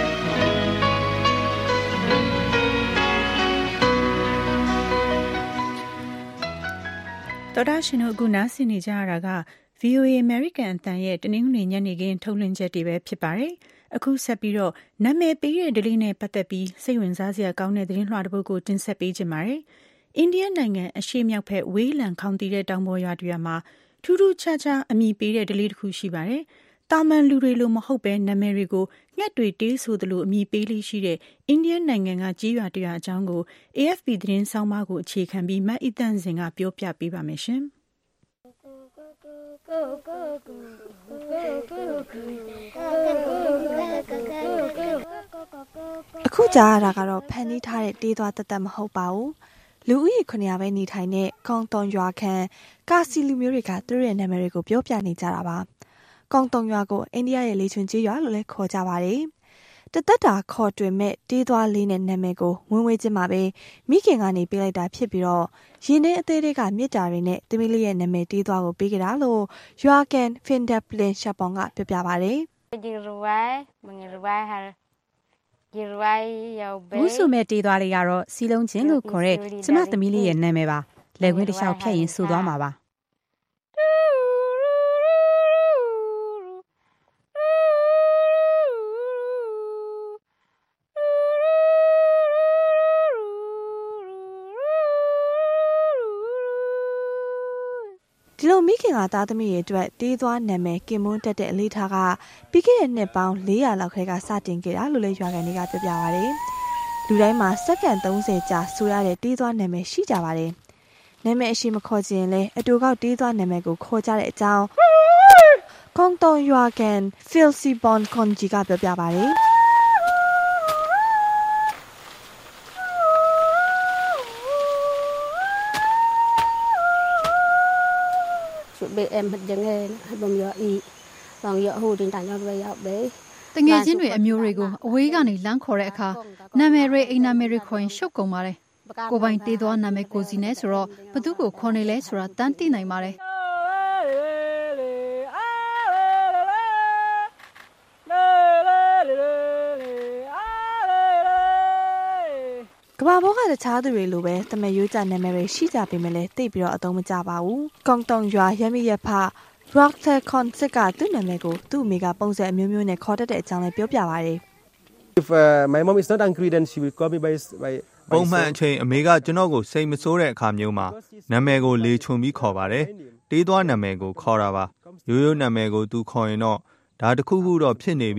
တော်တာရှင်တို့အခုနားဆင်နေကြရတာက ဗီအိုအေ American အသံရဲ့တနင်္ဂနွေညနေခင်းထုတ်လွှင့်ချက်တွေပဲဖြစ်ပါတယ်။အခုဆက်ပြီးတော့နာမည်ပေးတဲ့ဒလေးနဲ့ပတ်သက်ပြီးစိတ်ဝင်စားစရာကောင်းတဲ့သတင်းလွှာတစ်ပုဒ်ကိုတင်ဆက်ပေးချင်ပါတယ်။အိန္ဒိယနိုင်ငံအရှေ့မြောက်ဘက်ဝေးလံခေါင်တည်တဲ့တောင်ပေါ်ရွာတွေမှာထူးထူးခြားခြားအမည်ပေးတဲ့ဒလေးတစ်ခုရှိပါတယ်။တာမန်လူတွေလိုမဟုတ်ပဲနာမည်တွေကိုငှက်တွေတေးဆိုသလိုအမည်ပေးလေးရှိတဲ့အိန္ဒိယနိုင်ငံကကြေးရွာတရွာအကြောင်းကို A F P သတင်းဆောင်းပါးကိုအခြေခံပြီးမတ်အီတန်စင်ကပြောပြပေးပါမယ်ရှင်။အခုကြားရတာကတော့ဖန်တီးထားတဲ့တေးသွားတသက်မဟုတ်ပါဘူးလူဦးရေခုနှစ်ရာပဲနေထိုင်တဲ့ကောင်တုံရွာခန့်ကာစီလူမျိုးတွေကသူတို့ရဲ့နာမည်တွေကိုပြောပြနေကြတာပါကောင်တုံရွာကိုအိန္ဒိယရဲ့လေချွန်ကြီးရွာလို့လည်းခေါ်ကြပါတယ်တသက်တာခေါ်တွင်မဲ့တေးသွားလေးနဲ့နာမည်ကိုဝင်းဝေးချင်းမှာပဲမိခင်ကနေပေးလိုက်တာဖြစ်ပြီးတော့ရင်းနှင်းအသေးတွေကမြစ်တာတွေနဲ့သမီးလေးရဲ့နာမည်တေးသွားကိုပေးကြတာလို့ရွာကန်ဖင်ဒပ်ပလင်ရှပ်ပွန်ကပြောပြပါတယ်ဘူးဆိုမဲ့တေးသွားလေးကတော့စီလုံးချင်းလို့ခေါ်တဲ့ကျမသမီးလေးရဲ့နာမည်ပါလယ်ကွင်းတစ်လျှောက်ဖြတ်ရင်ဆိုသွားမှာပါဒီလိုမိခင်ကသားသမီးရဲ့အတွက်တေးသွားနာမည်ကင်မွန်းတက်တဲ့အလေးထားကပြီးခဲ့တဲ့နှစ်ပေါင်းfour hundredလောက်ခက်ကစတင်ခဲ့တာလို့လည်းရွာကန်တွေကပြောပြပါတယ်။လူတိုင်းမှာစက္ကန့်thirtyကြာဆိုရတဲ့တေးသွားနာမည်ရှိကြပါတယ်။နာမည်အရှိမခေါ်ခြင်းလဲအတူကောက်တေးသွားနာမည်ကိုခေါ်ကြတဲ့အကြောင်းကောင်တုံရွာကန်ဖီလ်စီဘွန်ကွန်ဂျီကပြောပြပါတယ်။ဘေးအမ်ဟဒငယ်ဘုံရအီဘောင်ရဟိုတင်တိုင်ရောက်ပဲရောက်ပဲတငယ်ချင်းတွေအမျိုးတွေကိုအဝေးကနေလမ်းခေါ်တဲ့အခါနာမည်တွေအိမ်နာမည်တွေခေါ်ရင်ရှုပ်ကုန်ပါတယ်ကိုပိုင်တေးသွားနာမည်ကိုစီနဲ့ဆိုတော့ဘသူကိုခေါ်နေလဲဆိုတာတန်းသိနိုင်ပါတယ်ကဘာဘောကတခြားသူတွေလိုပဲတမယိုးကြနာမည်တွေရှိကြပေမဲ့လည်းသိပြီးတော့အသုံးမကျပါဘူး။ကောင်တုံရွာရမီရဖ Rockter Concert ကသူ့နာမည်ကိုသူ့အမေကပုံစံအမျိုးမျိုးနဲ့ခေါ်တတ်တဲ့အကြောင်းလည်းပြောပြပါတယ်။ If uh, my mom is not angry then she will call me by by ပုံမှန်အချိန်အမေကကျွန်တော်ကိုစိတ်မဆိုးတဲ့အခါမျိုးမှာနာမည်ကိုလေချွန်ပြီးခေါ်ပါတယ်။တေးသွားနာမည်ကိုခေါ်တာပါ။ရိုးရိုးနာမည်ကိုသူခေါ်ရင်တော့ဒါတခုခုတော့ဖြစ်နေပြီး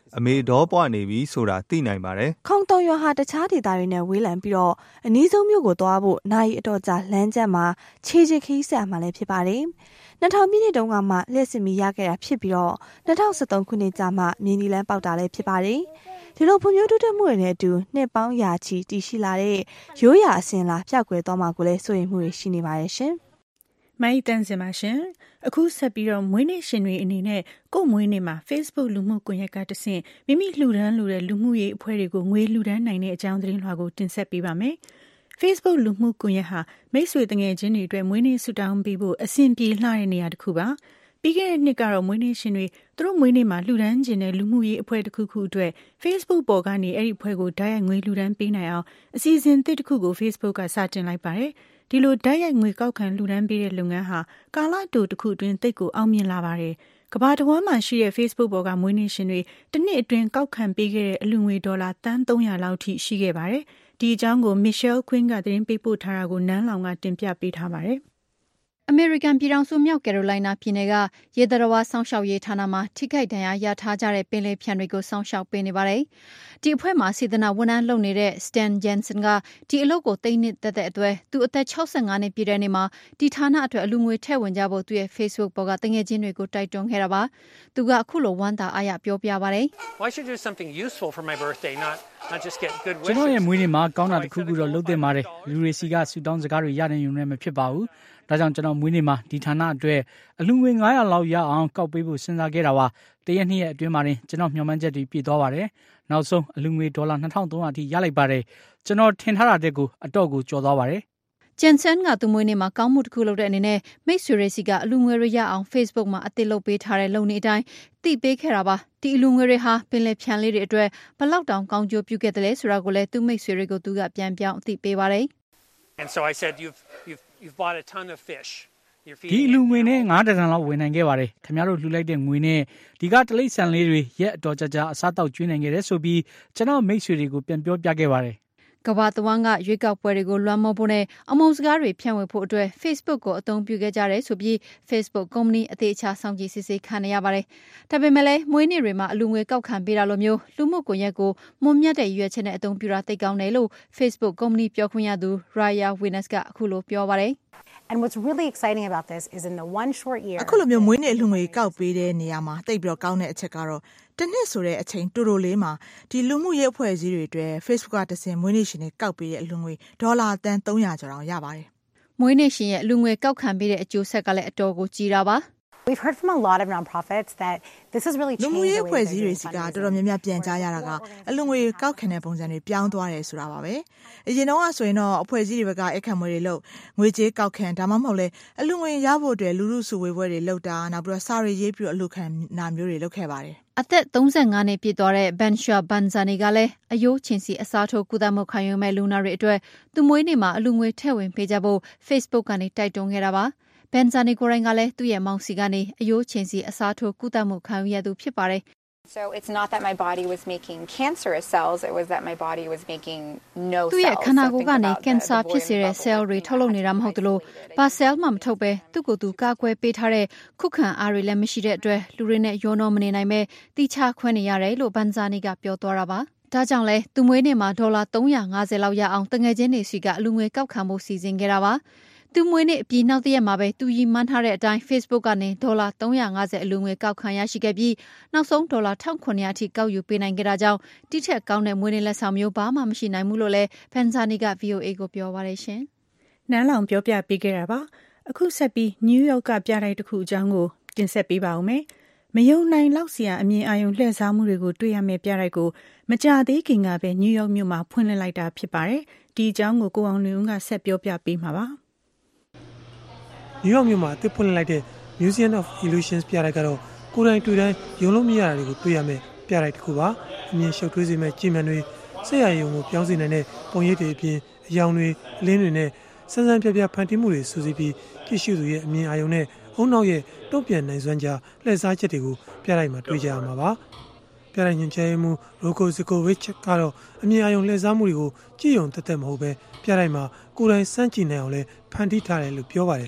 အမေဒေါ်ပွားနေပြီဆိုတာသိနိုင်ပါတယ်ခေါင်တုံရွာဟာတခြားဒေသတွေနဲ့ဝေးလံပြီးတော့အနည်းဆုံးမြို့ကိုသွားဖို့နိုင်အတော်ကြာလမ်းကျက်မှာခြေချခီးဆက်မှလည်းဖြစ်ပါတယ်နှစ်ထောင်ပြည့်နှစ်တုန်းကမှလျှက်စစ်မီရခဲ့တာဖြစ်ပြီးတော့နှစ်ထောင်၁၃ခုနှစ်ကြာမှမြင်းဒီလန်းပေါက်တာလည်းဖြစ်ပါတယ်ဒီလိုဖွံ့ဖြိုးတိုးတက်မှုတွေနဲ့အတူနှစ်ပေါင်းရာချီတည်ရှိလာတဲ့ရိုးရာအစဉ်လာပျောက်ကွယ်သွားမှာကိုလည်းစိုးရိမ်မှုတွေရှိနေပါတယ်ရှင်မိုင်းတန်စင်ပါရှင်အခုဆက်ပြီးတော့မွေးနေ့ရှင်တွေအနေနဲ့ကို့မွေးနေ့မှာ Facebook လူမှုကွန်ရက်ကတဆင့်မိမိလှူဒန်းလိုတဲ့လူမှုရေးအဖွဲ့တွေကိုငွေလှူဒန်းနိုင်တဲ့အကြောင်းသတင်းလွှာကိုတင်ဆက်ပေးပါမယ်။ Facebook လူမှုကွန်ရက်ဟာမိတ်ဆွေတငယ်ချင်းတွေအတွက်မွေးနေ့ဆုတောင်းပေးဖို့အဆင်ပြေလှတဲ့နေရာတစ်ခုပါ။ပြီးခဲ့တဲ့နှစ်ကတော့မွေးနေ့ရှင်တွေသူတို့မွေးနေ့မှာလှူဒန်းခြင်းတဲ့လူမှုရေးအဖွဲ့တစ်ခုခုအတွက် Facebook ပေါ်ကနေအဲ့ဒီအဖွဲ့ကိုဓာတ်ရိုက်ငွေလှူဒန်းပေးနိုင်အောင်အစီအစဉ်သစ်တစ်ခုကို Facebook ကစတင်လိုက်ပါတယ်။ဒီလိုဓာတ်ရိုက်ငွေကောက်ခံလှူဒန်းပေးတဲ့လုပ်ငန်းဟာကာလတိုတစ်ခုအတွင်းသိပ်ကိုအောင်မြင်လာပါတယ်။ကမ္ဘာတစ်ဝန်းမှာရှိတဲ့ Facebook ပေါ်ကမွေးနေ့ရှင်တွေတစ်နှစ်အတွင်းကောက်ခံပေးခဲ့တဲ့အလှူငွေဒေါ်လာတန်းသုံးရာလောက်ထိရှိခဲ့ပါတယ်။ဒီအကြောင်းကို Michelle Quinn ကသတင်းပေးပို့ထားတာကိုနန်းလောင်ကတင်ပြပေးထားပါတယ်။အမေရိကန်ပြည်ထောင်စုမြောက်ကယ်ရိုလိုင်းနာပြည်နယ်ကရေသတ္တဝါစောင့်ရှောက်ရေးဌာနမှာထိခိုက်ဒဏ်ရာရထားကြတဲ့ပင်လယ်ဖြန်တွေကိုစောင့်ရှောက်ပေးနေပါတယ်။ဒီအဖွဲ့မှာစေတနာဝန်ထမ်းလုပ်နေတဲ့ Stan Jensen ကဒီအလုပ်ကိုသိန်းနှစ်သက်တဲ့အတွက်သူအသက်၆၅နှစ်ပြည့်တဲ့နေ့မှာဒီဌာနအတွက်အလူငွေထည့်ဝင်ကြဖို့သူ့ရဲ့ Facebook ပေါ်ကတငယ်ချင်းတွေကိုတိုက်တွန်းခဲ့တာပါ။သူကအခုလိုဝမ်းသာအားရပြောပြပါတယ်။ Why should do something useful for my birthday not not just get good wishes. ကျွန်တော်ရဲ့မွေးနေ့မှာကောင်းတာတစ်ခုခုတော့လုပ်သင့်ပါတယ်။လူတွေစီကဆူတောင်းစကားတွေရတဲ့ယူနဲ့မဖြစ်ပါဘူး။ဒါကြောင့်ကျွန်တော်မွေးနေ့မှာဒီဌာနအတွက်အလူငွေ၅၀၀လောက်ရအောင်ကောက်ပေးဖို့စဉ်းစားခဲ့တာပါ။တရက်နှစ်ရက်အတွင်းမှာတင်ကျွန်တော်မျှော်မှန်းချက်တွေပြည့်သွားပါတယ်။နောက်ဆုံးအလူငွေဒေါ်လာ၂ထောင်သုံးရာအထိရလိုက်ပါတယ်။ကျွန်တော်ထင်ထားတာတက်ကိုအတော့ကိုကျော်သွားပါတယ်။ Jensen ကသူမွေးနေ့မှာကောင်းမှုတစ်ခုလုပ်တဲ့အနေနဲ့မိတ်ဆွေတွေစီကအလူငွေတွေရအောင် Facebook မှာအသစ်လုပ်ပေးထားတဲ့လုပ်နေအတိုင်းသိပေးခဲ့တာပါ။ဒီအလူငွေတွေဟာပင်လယ်ဖြန်လေးတွေအတွက်ဘလောက်တောင်ကောင်းကျိုးပြုခဲ့တယ်လဲဆိုတာကိုလည်းသူမိတ်ဆွေတွေကိုသူကပြန်ပြောင်းအသိပေးပါတယ်။ And so I said you've you've you've bought a ton of fish. ဒီအလူငွေနဲ့ငါးတန်လောက်ဝင်နိုင်ခဲ့ပါတယ်ခင်ဗျားတို့လှူလိုက်တဲ့ငွေနဲ့ဒီကတလိပ်ဆန်လေးတွေရက်အတော်ကြာကြာအစားတောက်ကျွေးနိုင်ခဲ့တယ်ဆိုပြီးကျွန်တော်မိတ်ဆွေတွေကိုပြန်ပြောပြခဲ့ပါတယ်ကမ္ဘာတဝန်းကရွေးကောက်ပွဲတွေကိုလွှမ်းမိုးဖို့နဲ့အမုန်းစကားတွေဖြန့်ဝေဖို့အတွက် Facebook ကိုအသုံးပြုခဲ့ကြတယ်ဆိုပြီး Facebook ကုမ္ပဏီအသေးအချာစောင့်ကြည့်စစ်ဆေးခံရပါတယ်။ဒါပေမဲ့လည်းမွေးနေ့တွေမှာအလူငွေကောက်ခံပေးတာလိုမျိုးလူမှုကွန်ရက်ကိုမွန်မြတ်တဲ့ရွေးချက်နဲ့အသုံးပြုတာသိကောင်းတယ်လို့ Facebook ကုမ္ပဏီပြောခွင့်ရသူ Raya Winners ကအခုလိုပြောပါတယ် And what's really exciting about this is in the one short year အခုလိုမျိုးမွေးနေ့အလှူငွေကောက်ပေးတဲ့နေရာမှာတိတ်ပြီးတော့ကောင်းတဲ့အချက်ကတော့တနစ်ဆိုတဲ့အချိန်တူတူလေးမှာဒီလူမှုရေးအဖွဲ့အစည်းတွေအတွက် Facebook ကတဆင့်မွေးနေ့ရှင်တွေကောက်ပေးတဲ့အလှူငွေဒေါ်လာတန်သုံးရာကျော်အောင်ရပါတယ်။မွေးနေ့ရှင်ရဲ့အလှူငွေကောက်ခံပေးတဲ့အကျိုးဆက်ကလည်းအတော်ကိုကြီးတာပါ။ We've heard from a lot of nonprofits that this has really changed the way they're doing fundraising. လူမှုရေးအဖွဲ့အစည်းတွေစီကတော်တော်များများပြန်ကြားရတာကအလှူငွေကောက်ခံတဲ့ပုံစံတွေပြောင်းသွားတယ်ဆိုတာပါပဲ။အရင်တော့ဆိုရင်တော့အဖွဲ့အစည်းတွေဘက်ကအခက်မွေတွေလုပ်ငွေကြေးကောက်ခံဒါမှမဟုတ်လေအလှူငွေရဖို့အတွက်လူလူစုဝေပွဲတွေလုပ်တာနောက်ပြီးတော့စာရေးရေးပြီးအလှူခံနာမျိုးတွေလုပ်ခဲ့ပါတယ်။အသက်၃၅နှစ်ပြည့်သွားတဲ့ Bansha Banzani ကလည်းအယိုးချင်းစီအစားထိုးကုသမှုခံယူမဲ့လူနာတွေအတွက်သူမွေးနေ့မှာအလှူငွေထည့်ဝင်ပေးကြဖို့ Facebook ကနေတိုက်တွန်းခဲ့တာပါ။ Banzani ကိုယ်တိုင်ကလည်းသူ့ရဲ့မောင်စီကနေအယိုးချင်းစီအစားထိုးကုသမှုခံယူရသူဖြစ်ပါတယ်။ So it's not that my body was making cancerous cells, it was that my body was making no cells. သူ့ရဲ့ခန္ဓာကိုယ်ကနေကင်ဆာဖြစ်စေတဲ့ cell တွေထုတ်လုပ်နေတာမဟုတ်သလိုဘာ cell မှမထုတ်ပဲသူ့ကိုယ်သူကာကွယ်ပေးထားတဲ့ခုခံအားတွေလည်းမရှိတဲ့အတွက်လူတွေနဲ့ရောနှောမနေနိုင်ပဲတိချခွဲနေရတယ်လို့ Banzani ကပြောသွားတာပါ။ဒါကြောင့်လဲသူမွေးနေ့မှာဒေါ်လာ၃၅၀လောက်ရအောင်တငယ်ချင်းတွေစီကအလူငွေကောက်ခံဖို့စီစဉ်ခဲ့တာပါ။သူမွေးနေ့အပြီးနောက်တရက်မှာပဲသူရီမှန်းထားတဲ့အတိုင်း Facebook ကနေဒေါ်လာ၃၅၀အလူငွေကောက်ခံရရှိခဲ့ပြီးနောက်ဆုံးဒေါ်လာ၁၉၀၀အထိကောက်ယူပေးနိုင်ခဲ့တာကြောင့်တိထက်ကောင်းတဲ့မွေးနေ့လက်ဆောင်မျိုးဘာမှမရှိနိုင်ဘူးလို့လည်း Banzani က V O A ကိုပြောပါတယ်ရှင်။နန်းလောင်ပြောပြပေးခဲ့တာပါ။အခုဆက်ပြီး New York ကပြတိုက်တစ်ခုအကြောင်းကိုတင်ဆက်ပေးပါဦးမယ်။မယုံနိုင်လောက်စရာအမြင်အာရုံလှည့်စားမှုတွေကိုတွေ့ရမယ့်ပြတိုက်ကိုမကြသေးခင်ကပဲ New York မြို့မှာဖွင့်လှစ်လိုက်တာဖြစ်ပါတယ်။ဒီအကြောင်းကိုကိုအောင်လွင်ဦးကဆက်ပြောပြပေးမှာပါ။နယူးယောက်မြို့မှာအသစ်ဖွင့်လှစ်လိုက်တဲ့ Museum of Illusions ပြတိုက်ကတော့ကိုယ်တိုင်တွေ့တိုင်းယုံလို့မရတာတွေကိုတွေ့ရမယ်ပြတိုက်တစ်ခုပါအမြင်ရှုပ်ထွေးစေမဲ့ကြည်မှန်တွေဆက်ရယုံကိုပြောင်းစေနိုင်တဲ့ပုံရိပ်တွေအပြင်အယောင်တွေအလင်းတွေနဲ့စမ်းစမ်းပြပြဖန်တီးမှုတွေစူးစီးပြီးကြည့်ရှုသူရဲ့အမြင်အာရုံနဲ့အုံနောက်ရဲ့တုံ့ပြန်နိုင်စွမ်းကြားလှည့်စားချက်တွေကိုပြတိုက်မှာတွေ့ကြရမှာပါပြတိုက်ညွှန်ကြားရေးမှူး Rocco Zikovic ကတော့အမြင်အာရုံလှည့်စားမှုတွေကိုကြည့်ယုံသက်သက်မဟုတ်ပဲပြတိုက်မှာကိုယ်တိုင်စမ်းကြည့်နိုင်အောင်လဲဖန်တီးထားတယ်လို့ပြောပါတယ်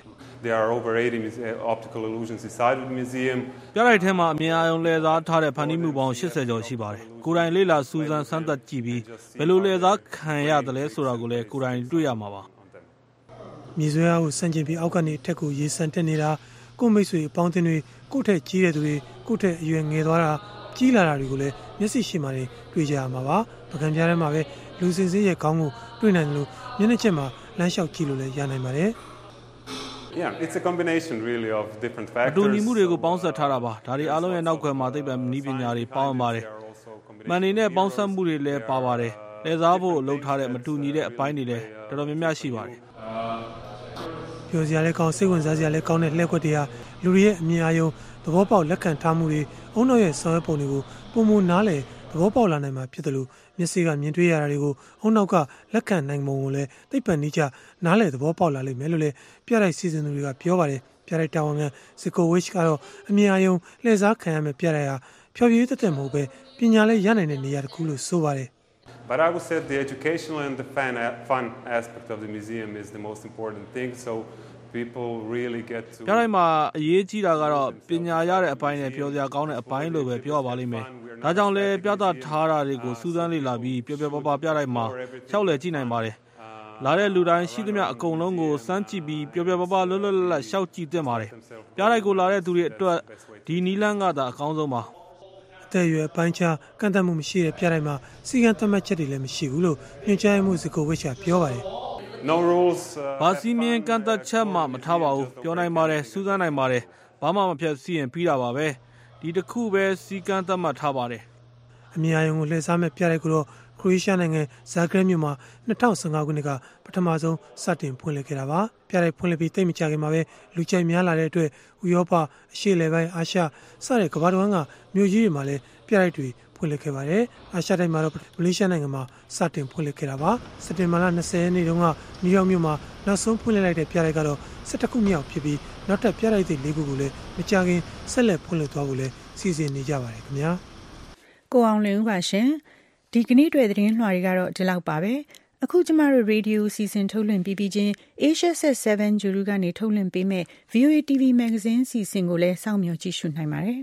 There are over eighty optical illusions inside of the museum. ပြတိုက်ထဲမှာအမြင်အာရုံလှည့်စားထားတဲ့ဖန်တီးမှုပေါင်းeightyကျော်ရှိပါတယ်။ကိုယ်တိုင်လေ့လာစူးစမ်းစမ်းသပ်ကြည့်ပြီးဘယ်လိုလှည့်စားခံရတယ်လဲဆိုတာကိုလည်းကိုယ်တိုင်တွေ့ရမှာပါ။မြေဆွဲအားကိုစန့်ကျင်ပြီးအောက်ကနေအထက်ကိုရေဆန်တက်နေတာကိုမိတ်ဆွေအပေါင်းအသင်းတွေကိုယ့်ထက်ကြီးတဲ့သူတွေကိုယ့်ထက်အရွယ်ငယ်သွားတာကြီးလာတာတွေကိုလည်းမျက်စိရှိမှနေတွေ့ကြရမှာပါ။ပကံပြားထဲမှာပဲလူစင်စင်းရဲ့ခေါင်းကိုတွေ့နိုင်တယ်လို့မျက်နှာချက်မှာလမ်းလျှောက်ကြည့်လို့လည်းရနိုင်ပါတယ်။ Yeah, it's a combination really of different factors. အတူညီမှုတွေကိုပေါင်းစပ်ထားတာပါ။ဒါတွေအားလုံးရဲ့နောက်ွယ်မှာသိပ္ပံနည်းပညာတွေပေါင်းပါတယ်။မှန်နေနဲ့ပေါင်းစပ်မှုတွေလည်းပါပါတယ်။လဲစားဖို့လှုပ်ထားတဲ့မတူညီတဲ့အပိုင်းတွေလည်းတော်တော်များများရှိပါတယ်။ပြောစရာလည်းကောင်းစိတ်ဝင်စားစရာလည်းကောင်းတဲ့လှည့်ကွက်တွေဟာလူတွေရဲ့အမြင်အာရုံသဘောပေါက်လက်ခံထားမှုတွေအုံနောက်ရဲ့ဆောင်ရွက်ပုံတွေကိုပုံမနားလေသဘောပေါက်လာနိုင်မှာဖြစ်တယ်လို့မျက်စိကမြင်တွေ့ရတာတွေကိုအုံနောက်ကလက်ခံနိုင်ပုံကိုလည်းသိပ္ပံနည်းကျနားလေသဘောပေါက်လာလိမ့်မယ်လို့လည်းပြတိုက်စီစဉ်သူတွေကပြောပါတယ်ပြတိုက်တာဝန်ခံစကိုဝစ်ကတော့အမြင်အာရုံလှည့်စားခံရမယ့်ပြတိုက်ဟာဖြော်ပြရေးတသက်မဟုတ်ပဲပညာလည်းရနိုင်တဲ့နေရာတစ်ခုလို့ဆိုပါတယ် But I would say the educational and the fun, fun aspect of the museum is the most important thing. So people really get to ပြတိုင်းမှာအရေးကြီးတာကတော့ပညာရတဲ့အပိုင်းနဲ့ပြောစရာကောင်းတဲ့အပိုင်းလို့ပဲပြောရပါလိမ့်မယ်။ဒါကြောင့်လည်းပြသထားတာတွေကိုစူးစမ်းလေ့လာပြီးပြပြပပပြတိုင်းမှာလျှောက်လည်ကြည့်နိုင်ပါတယ်။လာတဲ့လူတိုင်းရှိသမျှအကုန်လုံးကိုစမ်းကြည့်ပြီးပြပြပပလွတ်လွတ်လပ်လပ်လျှောက်ကြည့်သင့်ပါတယ်။ပြတိုင်းကိုလာတဲ့သူတွေအတွက်ဒီနီလန်းကသာအကောင်းဆုံးပါ။အသက်အရွယ်အပိုင်းခြားကန့်သတ်မှုမရှိတဲ့ပြတိုင်းမှာစီကံသတ်မှတ်ချက်တွေလည်းမရှိဘူးလို့ညွှန်ကြားမှုစကိုဝစ်ချပြောပါတယ်။ No rules ဘာစီမင်းကန့်သက်ချက်မှမထားပါဘူးပြောနိုင်ပါတယ်စူးစမ်းနိုင်ပါတယ်ဘာမှမဖြတ်စီရင်ပြီးတာပါပဲဒီတစ်ခုပဲစီကန့်သတ်မှတ်ထားပါတယ်အမြင်အာရုံကိုလှည့်စားမဲ့ပြတိုက်ကိုတော့ခရိုအေးရှားနိုင်ငံဇာဂရက်မြို့မှာtwenty fifteenခုနှစ်ကပထမဆုံးစတင်ဖွင့်လှစ်ခဲ့တာပါပြတိုက်ဖွင့်လှစ်ပြီးတိတ်မကြခင်မှာပဲလူကြိုက်များလာတဲ့အတွက်ဥရောပအရှေ့လယ်ပိုင်းအာရှစတဲ့ကမ္ဘာတစ်ဝန်းကမြို့ကြီးတွေမှာလည်းပြတိုက်တွေဖွင့်လှစ်ခဲ့ပါတယ်အာရှတိုင်းမှာတော့မလေးရှားနိုင်ငံမှာစတင်ဖွင့်လှစ်ခဲ့တာပါစက်တင်ဘာလtwentyရက်နေ့တုန်းကနယူးယောက်မြို့မှာနောက်ဆုံးဖွင့်လှစ်လိုက်တဲ့ပြတိုက်ကတော့elevenခုမြောက်ဖြစ်ပြီးနောက်ထပ်ပြတိုက်သစ်၄ခုကိုလည်းမကြာခင်ဆက်လက်ဖွင့်လှစ်သွားဖို့လည်းစီစဉ်နေကြပါတယ်ခင်ဗျာကိုအောင်လင်းဦးပါရှင်ဒီကနေ့တွေ့သတင်းလွှာတွေကတော့ဒီလောက်ပါပဲအခုကျမတို့ရေဒီယိုစီစဉ်ထုတ်လွှင့်ပြီးပြီးချင်း Asia Set seven ဂျူရူကနေထုတ်လွှင့်ပေးမဲ့ V O A တီ ဗီ Magazine စီစဉ်ကိုလည်းစောင့်မျှော်ကြည့်ရှုနိုင်ပါတယ်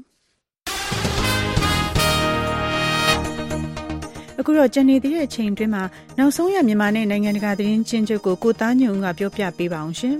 အခုတော့ကျန်နေသေးတဲ့အချိန်တွင်းမှာနောက်ဆုံးရမြန်မာနဲ့နိုင်ငံတကာသတင်းချင်းချုပ်ကိုကိုသားညုံကပြောပြပေးပါအောင်ရှင်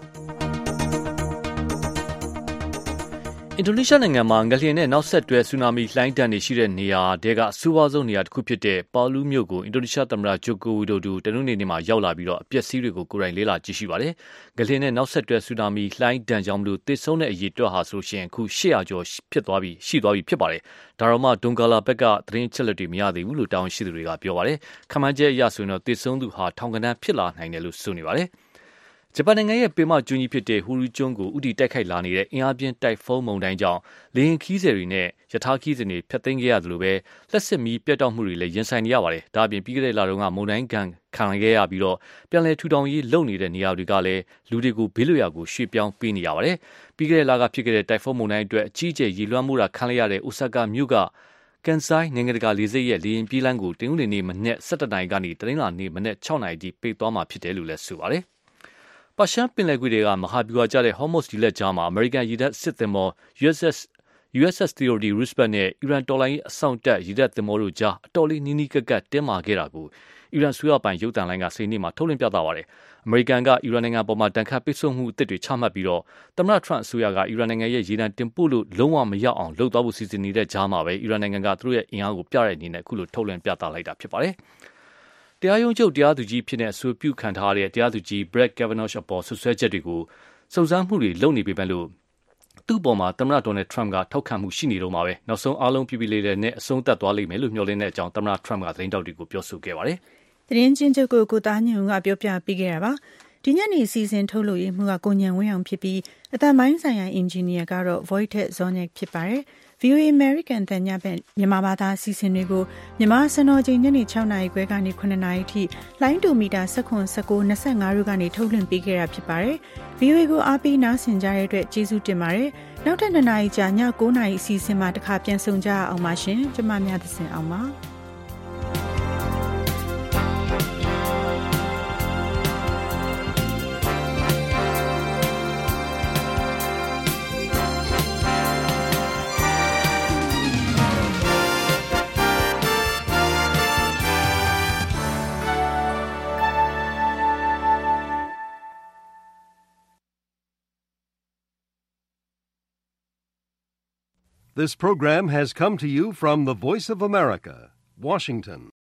အင်ဒိုနီးရှားနိုင်ငံမှာငလျင်နဲ့နောက်ဆက်တွဲဆူနာမီလှိုင်းတန်းတွေရှိတဲ့နေရာတဲကအဆိုးဝါးဆုံးနေရာတစ်ခုဖြစ်တဲ့ပါလူမြို့ကိုအင်ဒိုနီးရှားသမ္မတဂျိုကိုဝီဒိုဒူတနင်္ဂနွေနေ့မှာရောက်လာပြီးတော့အပျက်စီးတွေကိုကိုယ်တိုင်လေ့လာကြည့်ရှုပါတယ်။ငလျင်နဲ့နောက်ဆက်တွဲဆူနာမီလှိုင်းတန်းကြောင့်မလို့သေဆုံးတဲ့အရေအတွက်ဟာဆိုရှင်အခုeight hundredကျော်ဖြစ်သွားပြီရှိသွားပြီဖြစ်ပါတယ်။ဒါတော့မှဒွန်ဂါလာဘက်ကသတင်းချက်လက်တွေမရသေးဘူးလို့တာဝန်ရှိသူတွေကပြောပါတယ်။ခန့်မှန်းချက်အရဆိုရင်တော့သေဆုံးသူဟာထောင်ကနန်းဖြစ်လာနိုင်တယ်လို့ဆိုနေပါတယ်။ဂျပန်နိုင်ငံရဲ့ပေမကျွန်းကြီးဖြစ်တဲ့ဟူရူကျွန်းကိုဥတီတိုက်ခိုက်လာနေတဲ့အင်အားပြင်းတိုက်ဖုန်းမုန်တိုင်းကြောင့်လေယာဉ်ခီးသည်တွေနဲ့ရထားခီးသည်တွေဖျက်သိမ်းခဲ့ရသလိုပဲလက်စစ်မီးပြတ်တောက်မှုတွေလည်းရင်ဆိုင်နေရပါတယ်။ဒါအပြင်ပြီးခဲ့တဲ့လတုန်းကမုန်တိုင်းကန်ခံခဲ့ရပြီးတော့ပြန်လည်ထူထောင်ရေးလုပ်နေတဲ့နေရာတွေကလည်းလူတွေကိုဘေးလွတ်ရာကိုရွှေ့ပြောင်းပေးနေရပါတယ်။ပြီးခဲ့တဲ့လကဖြစ်ခဲ့တဲ့တိုက်ဖုန်းမုန်တိုင်းအတွက်အကြီးအကျယ်ရေလွှမ်းမှုတာခံလိုက်ရတဲ့အိုဆာကာမြို့ကကန်ဆိုင်နိုင်ငံတကာလေဆိပ်ရဲ့လေယာဉ်ပြေးလမ်းကိုတနင်္ဂနွေနေ့မနက်sevenနာရီကနေတနင်္လာနေ့မနက်sixနာရီထိပိတ်သွားမှာဖြစ်တယ်လို့လည်းဆိုပါတယ်။ပါရှန်ပင်လယ်ကွေ့တွေကမဟာဗျူဟာကျတဲ့ Hormuz ဒီလက်ကြားမှာအမေရိကန်ရေတပ်စစ်သင်္ဘော USS USS Theodore Roosevelt နဲ့အီရန်တော်လှန်ရေးအစောင့်တပ်ရေတပ်သင်္ဘောတို့ကြားအတော်လေးနီးနီးကပ်ကပ်တင်းမာခဲ့တာကိုအီရန်ဆွေးရပိုင်ရုပ်သံလိုင်းကစနေနေ့မှာထုတ်လွှင့်ပြသပါတယ်။အမေရိကန်ကအီရန်နိုင်ငံပေါ်မှာတန်ခတ်ပိတ်ဆို့မှုအသစ်တွေချမှတ်ပြီးတော့သမ္မတထရန့်အစိုးရကအီရန်နိုင်ငံရဲ့ရေနံတင်ပို့လို့လုံးဝမရောက်အောင်လုပ်သွားဖို့စီစဉ်နေတဲ့ကြားမှာပဲအီရန်နိုင်ငံကသူတို့ရဲ့အင်အားကိုပြတဲ့အနေနဲ့အခုလိုထုတ်လွှင့်ပြသလိုက်တာဖြစ်ပါတယ်။တရားရုံးချုပ်တရားသူကြီးဖြစ်တဲ့အဆိုပြုခံထားရတဲ့တရားသူကြီး Brett Kavanaugh အပေါ်ဆွဆွဲချက်တွေကိုစုံစမ်းမှုတွေလုပ်နေပေမဲ့လို့သူ့ပေါ်မှာသမ္မတဒေါ်နယ်ထရန့်ကထောက်ခံမှုရှိနေတော့မှာပဲနောက်ဆုံးအားလုံးပြည်ပြည်လေးတဲ့နဲ့အဆုံးသတ်သွားလိမ့်မယ်လို့မျှော်လင့်တဲ့အကြောင်းသမ္မတထရန့်ကသတင်းတောက်တွေကိုပြောဆိုခဲ့ပါတယ်။သတင်းချင်းချုပ်ကိုကိုသားညုံကပြောပြပေးခဲ့တာပါ။ဒီညနေစီစဉ်ထုတ်လို့ရမှုကကိုညံဝင်းအောင်ဖြစ်ပြီးအတန်ပိုင်းဆိုင်ရာအင်ဂျင်နီယာကတော့ Voitek Zorniak ဖြစ်ပါတယ်။ V O A American တန်ညဘက်မြန်မာဘာသာစီစဉ်တွေကိုမြန်မာစံတော်ချိန်ညနေsixနာရီခွဲကနေsevenနာရီထိလိုင်းတူမီတာnineteen, nineteen, twenty-fiveတို့ကနေထုတ်လွှင့်ပေးခဲ့တာဖြစ်ပါတယ်။ V O A ကိုအားပေးနားဆင်ကြတဲ့အတွက်ကျေးဇူးတင်ပါတယ်။နောက်ထပ်twoနာရီကြာညnineနာရီအစီအစဉ်မှာတစ်ခါပြန်ဆုံကြအောင်ပါရှင်။ကျမများသစင်အောင်ပါ။ This program has come to you from the Voice of America, Washington.